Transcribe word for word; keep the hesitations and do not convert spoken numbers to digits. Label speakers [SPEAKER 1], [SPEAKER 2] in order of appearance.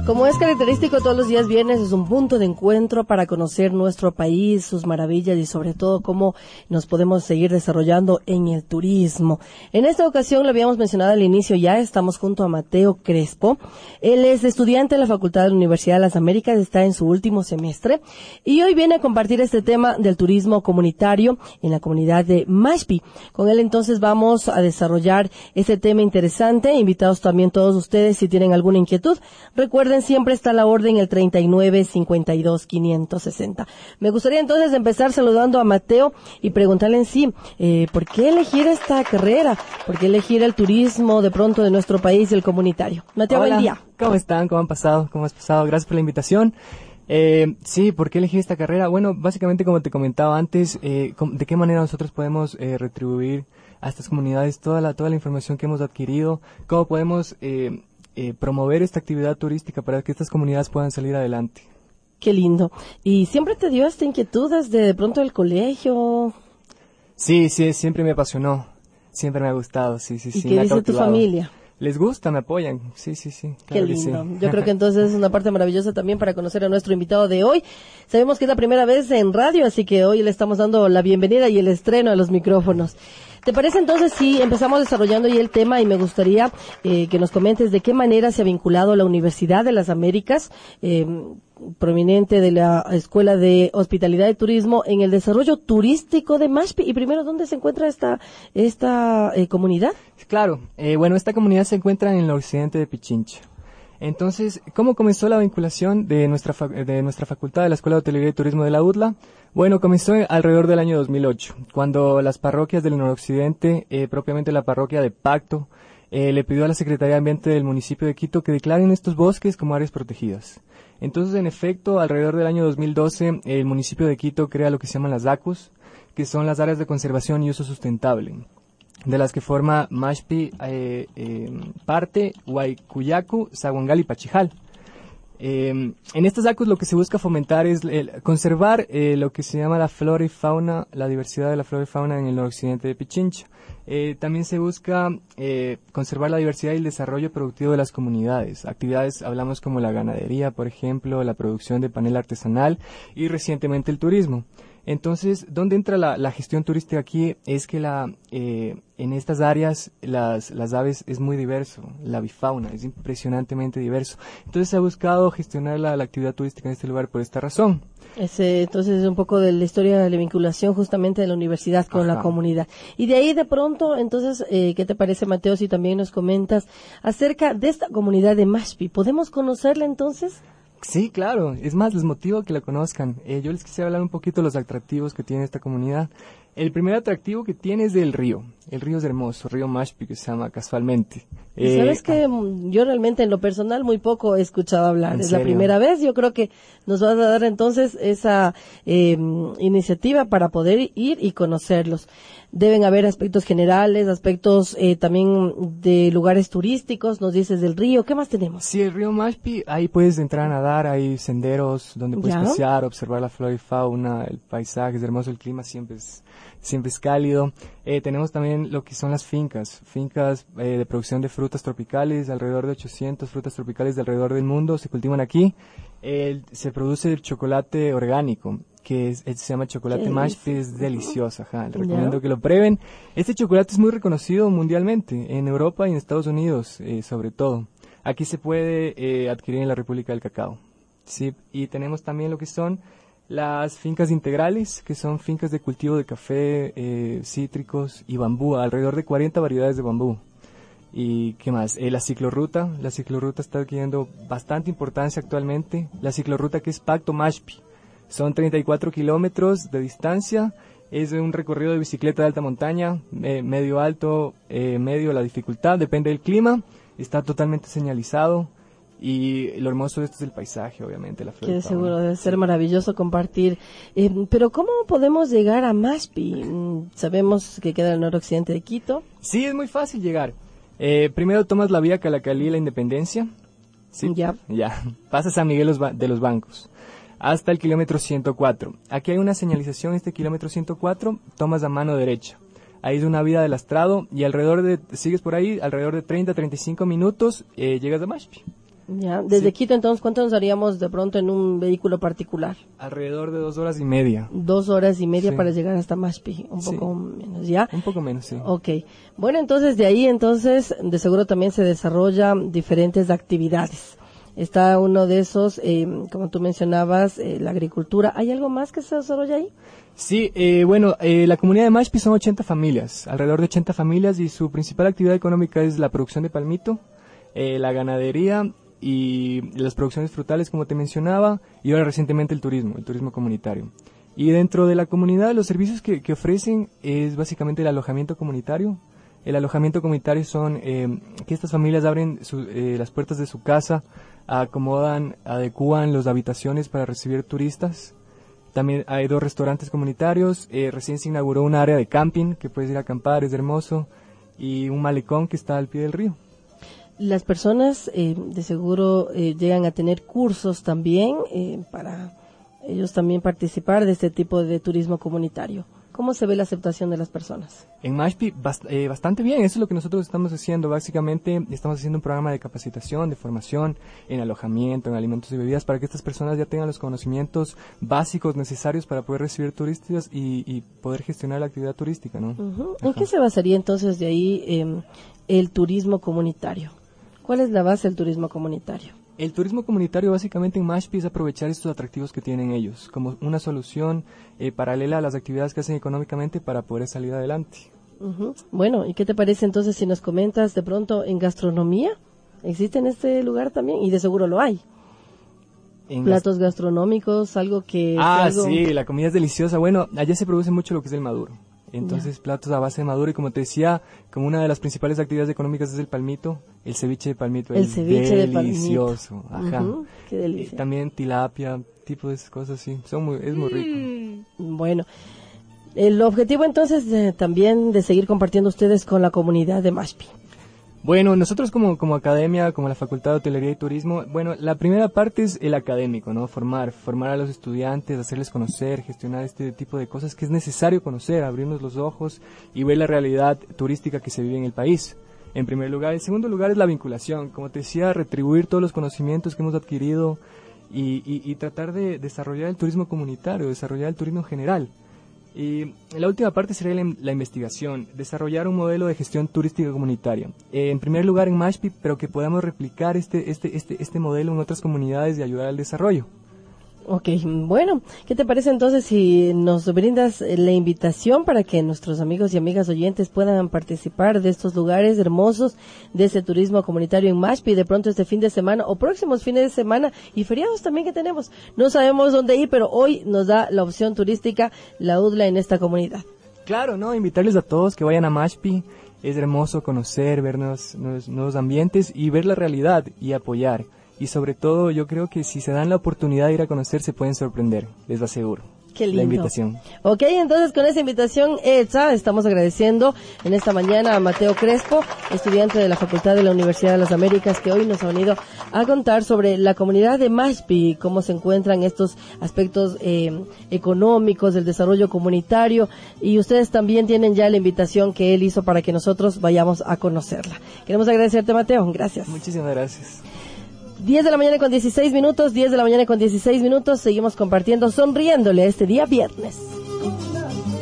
[SPEAKER 1] Como es característico, todos los días viernes es un punto de encuentro para conocer nuestro país, sus maravillas y sobre todo cómo nos podemos seguir desarrollando en el turismo. En esta ocasión, lo habíamos mencionado al inicio ya, estamos junto a Mateo Crespo. Él es estudiante de la Facultad de la Universidad de las Américas, está en su último semestre y hoy viene a compartir este tema del turismo comunitario en la comunidad de Mashpí. Con él entonces vamos a desarrollar este tema interesante. Invitados también todos ustedes si tienen alguna inquietud. Recuerden, siempre está la orden el treinta y nueve cincuenta y dos quinientos sesenta. Me gustaría entonces empezar saludando a Mateo y preguntarle en sí, eh, ¿por qué elegir esta carrera? ¿Por qué elegir el turismo de pronto de nuestro país y el comunitario? Mateo,
[SPEAKER 2] Hola,
[SPEAKER 1] buen día.
[SPEAKER 2] ¿Cómo están? ¿Cómo han pasado? ¿Cómo has pasado? Gracias por la invitación. Eh, sí, ¿por qué elegir esta carrera? Bueno, básicamente como te comentaba antes, eh, ¿de qué manera nosotros podemos eh, retribuir a estas comunidades toda la, toda la información que hemos adquirido? ¿Cómo podemos eh, Eh, promover esta actividad turística para que estas comunidades puedan salir adelante?
[SPEAKER 1] Qué lindo. ¿Y siempre te dio esta inquietud desde de pronto el colegio?
[SPEAKER 2] Sí, sí, siempre me apasionó, siempre me ha gustado, sí, sí,
[SPEAKER 1] ¿Y
[SPEAKER 2] sí.
[SPEAKER 1] qué dice tu familia?
[SPEAKER 2] Les gusta, me apoyan, sí, sí, sí.
[SPEAKER 1] Qué lindo. Sí. Yo creo que entonces es una parte maravillosa también para conocer a nuestro invitado de hoy. Sabemos que es la primera vez en radio, así que hoy le estamos dando la bienvenida y el estreno a los micrófonos. ¿Te parece entonces si empezamos desarrollando ya el tema y me gustaría eh, que nos comentes de qué manera se ha vinculado la Universidad de las Américas, eh, proveniente de la Escuela de Hospitalidad y Turismo, en el desarrollo turístico de Mashpí? Y primero, ¿dónde se encuentra esta esta eh, comunidad?
[SPEAKER 2] Claro, eh, bueno, esta comunidad se encuentra en el occidente de Pichincha. Entonces, ¿cómo comenzó la vinculación de nuestra fa- de nuestra facultad de la Escuela de Hotelería y Turismo de la U D L A? Bueno, comenzó alrededor del año dos mil ocho, cuando las parroquias del noroccidente, eh, propiamente la parroquia de Pacto, eh, le pidió a la Secretaría de Ambiente del municipio de Quito que declaren estos bosques como áreas protegidas. Entonces, en efecto, alrededor del año dos mil doce, el municipio de Quito crea lo que se llaman las A C U S, que son las áreas de conservación y uso sustentable, de las que forma Mashpí, eh, eh, Parte, Huaycuyacu, Zaguangal y Pachijal. Eh, en estas A C U S lo que se busca fomentar es el, conservar eh, lo que se llama la flora y fauna, la diversidad de la flora y fauna en el noroccidente de Pichincha. Eh, también se busca eh, conservar la diversidad y el desarrollo productivo de las comunidades. Actividades, hablamos como la ganadería, por ejemplo, la producción de panela artesanal y recientemente el turismo. Entonces, ¿dónde entra la, la gestión turística aquí? Es que la, eh, en estas áreas las, las aves es muy diverso, la avifauna es impresionantemente diverso. Entonces se ha buscado gestionar la, la actividad turística en este lugar por esta razón.
[SPEAKER 1] Ese, entonces es un poco de la historia de la vinculación justamente de la universidad con Ajá. la comunidad. Y de ahí de pronto, entonces, eh, ¿qué te parece, Mateo, si también nos comentas acerca de esta comunidad de Mashpí? ¿Podemos conocerla entonces?
[SPEAKER 2] Sí, claro. Es más, les motivo a que la conozcan. Eh, yo les quisiera hablar un poquito de los atractivos que tiene esta comunidad. El primer atractivo que tiene es del río. El río es hermoso, río Mashpí, que se llama casualmente.
[SPEAKER 1] Eh, ¿Sabes que yo realmente en lo personal muy poco he escuchado hablar? Es serio? La primera vez. Yo creo que nos vas a dar entonces esa eh, iniciativa para poder ir y conocerlos. Deben haber aspectos generales, aspectos eh, también de lugares turísticos, nos dices del río. ¿Qué más tenemos?
[SPEAKER 2] Sí, el río Mashpí, ahí puedes entrar a nadar, hay senderos donde puedes ¿Ya? pasear, observar la flora y fauna, el paisaje es hermoso, el clima siempre es, siempre es cálido. Eh, tenemos también lo que son las fincas, fincas eh, de producción de frutas tropicales, alrededor de ochocientas frutas tropicales de alrededor del mundo se cultivan aquí. Eh, se produce el chocolate orgánico, que es, es, se llama chocolate Mashpí, es delicioso, ajá, les recomiendo ¿Ya? que lo prueben. Este chocolate es muy reconocido mundialmente, en Europa y en Estados Unidos, eh, sobre todo. Aquí se puede eh, adquirir en la República del Cacao, ¿sí? Y tenemos también lo que son las fincas integrales, que son fincas de cultivo de café, eh, cítricos y bambú, alrededor de cuarenta variedades de bambú. ¿Y qué más? Eh, la ciclorruta, la ciclorruta está adquiriendo bastante importancia actualmente, la ciclorruta que es Pacto Mashpí. Son treinta y cuatro kilómetros de distancia, es un recorrido de bicicleta de alta montaña, eh, medio alto, eh, medio la dificultad, depende del clima, está totalmente señalizado y lo hermoso de esto es el paisaje, obviamente, la flora.
[SPEAKER 1] Que seguro debe ser maravilloso compartir. Eh, pero ¿cómo podemos llegar a Mashpí? Sabemos que queda en el noroccidente de Quito.
[SPEAKER 2] Sí, es muy fácil llegar. Eh, primero tomas la vía Calacalí, la Independencia. Sí,
[SPEAKER 1] ya.
[SPEAKER 2] Ya, pasas a San Miguel de los Bancos hasta el kilómetro ciento cuatro. Aquí hay una señalización, este kilómetro ciento cuatro, tomas a mano derecha. Ahí es una vía del Astrado y alrededor de, sigues por ahí, alrededor de treinta a treinta y cinco minutos, eh, llegas a Mashpí.
[SPEAKER 1] Ya, desde
[SPEAKER 2] Sí.
[SPEAKER 1] Quito, entonces, ¿cuánto nos haríamos de pronto en un vehículo particular?
[SPEAKER 2] Alrededor de dos horas y media.
[SPEAKER 1] Dos horas y media
[SPEAKER 2] Sí.
[SPEAKER 1] para llegar hasta Mashpi, un
[SPEAKER 2] Sí.
[SPEAKER 1] poco menos, ¿ya?
[SPEAKER 2] Un poco menos, sí.
[SPEAKER 1] Ok. Bueno, entonces de ahí, entonces, de seguro también se desarrollan diferentes actividades. Está uno de esos, eh, como tú mencionabas, eh, la agricultura. ¿Hay algo más que se desarrolla ahí?
[SPEAKER 2] Sí, eh, bueno, eh, la comunidad de Mashpi son ochenta familias, alrededor de ochenta familias, y su principal actividad económica es la producción de palmito, eh, la ganadería y las producciones frutales, como te mencionaba, y ahora recientemente el turismo, el turismo comunitario. Y dentro de la comunidad, los servicios que, que ofrecen es básicamente el alojamiento comunitario. El alojamiento comunitario son eh, que estas familias abren su, eh, las puertas de su casa, acomodan, adecúan las habitaciones para recibir turistas. También hay dos restaurantes comunitarios, eh, recién se inauguró un área de camping que puedes ir a acampar, es hermoso, y un malecón que está al pie del río.
[SPEAKER 1] Las personas eh, de seguro eh, llegan a tener cursos también eh, para ellos también participar de este tipo de turismo comunitario. ¿Cómo se ve la aceptación de las personas?
[SPEAKER 2] En Mashpi bast eh, bastante bien, eso es lo que nosotros estamos haciendo. Básicamente estamos haciendo un programa de capacitación, de formación en alojamiento, en alimentos y bebidas, para que estas personas ya tengan los conocimientos básicos necesarios para poder recibir turistas y, y poder gestionar la actividad turística, ¿no?
[SPEAKER 1] Uh-huh. ¿En qué se basaría entonces de ahí eh, el turismo comunitario? ¿Cuál es la base del turismo comunitario?
[SPEAKER 2] El turismo comunitario básicamente en Mashpi es aprovechar estos atractivos que tienen ellos como una solución eh, paralela a las actividades que hacen económicamente para poder salir adelante.
[SPEAKER 1] Uh-huh. Bueno, ¿y qué te parece entonces si nos comentas de pronto en gastronomía? ¿Existe en este lugar también? Y de seguro lo hay.
[SPEAKER 2] En
[SPEAKER 1] Platos gastronómicos, algo que...
[SPEAKER 2] Ah,
[SPEAKER 1] algo...
[SPEAKER 2] sí, la comida es deliciosa. Bueno, allá se produce mucho lo que es el maduro. Entonces, yeah. platos a base de maduro, y como te decía, como una de las principales actividades económicas es el palmito, el ceviche de palmito.
[SPEAKER 1] El
[SPEAKER 2] es
[SPEAKER 1] ceviche
[SPEAKER 2] delicioso.
[SPEAKER 1] de palmito.
[SPEAKER 2] Ajá.
[SPEAKER 1] Uh-huh. Qué delicia.
[SPEAKER 2] Eh, también tilapia, tipo de esas cosas, sí. Son muy, es muy rico.
[SPEAKER 1] Mm. Bueno, el objetivo entonces de, también de seguir compartiendo ustedes con la comunidad de Mashpi.
[SPEAKER 2] Bueno, nosotros como, como academia, como la Facultad de Hotelería y Turismo, bueno, la primera parte es el académico, ¿no? Formar, formar a los estudiantes, hacerles conocer, gestionar este tipo de cosas que es necesario conocer, abrirnos los ojos y ver la realidad turística que se vive en el país, en primer lugar. En segundo lugar es la vinculación, como te decía, retribuir todos los conocimientos que hemos adquirido y, y, y tratar de desarrollar el turismo comunitario, desarrollar el turismo en general. Y la última parte sería la, la investigación, desarrollar un modelo de gestión turística comunitaria. Eh, en primer lugar en Mashpi, pero que podamos replicar este, este, este, este modelo en otras comunidades y ayudar al desarrollo.
[SPEAKER 1] Ok, bueno, ¿qué te parece entonces si nos brindas la invitación para que nuestros amigos y amigas oyentes puedan participar de estos lugares hermosos, de este turismo comunitario en Mashpi, de pronto este fin de semana o próximos fines de semana y feriados también que tenemos? No sabemos dónde ir, pero hoy nos da la opción turística la U D L A en esta comunidad.
[SPEAKER 2] Claro, no, invitarles a todos que vayan a Mashpi. Es hermoso conocer, ver nuevos, nuevos, nuevos ambientes y ver la realidad y apoyar. Y sobre todo, yo creo que si se dan la oportunidad de ir a conocer, se pueden sorprender, les lo aseguro.
[SPEAKER 1] Qué lindo.
[SPEAKER 2] La invitación.
[SPEAKER 1] Ok, entonces con esa invitación hecha, estamos agradeciendo en esta mañana a Mateo Crespo, estudiante de la Facultad de la Universidad de las Américas, que hoy nos ha venido a contar sobre la comunidad de Mashpi, cómo se encuentran estos aspectos eh, económicos, del desarrollo comunitario, y ustedes también tienen ya la invitación que él hizo para que nosotros vayamos a conocerla. Queremos agradecerte, Mateo. Gracias.
[SPEAKER 2] Muchísimas gracias.
[SPEAKER 1] diez de la mañana con dieciséis minutos, diez de la mañana con dieciséis minutos, seguimos compartiendo, sonriéndole este día viernes.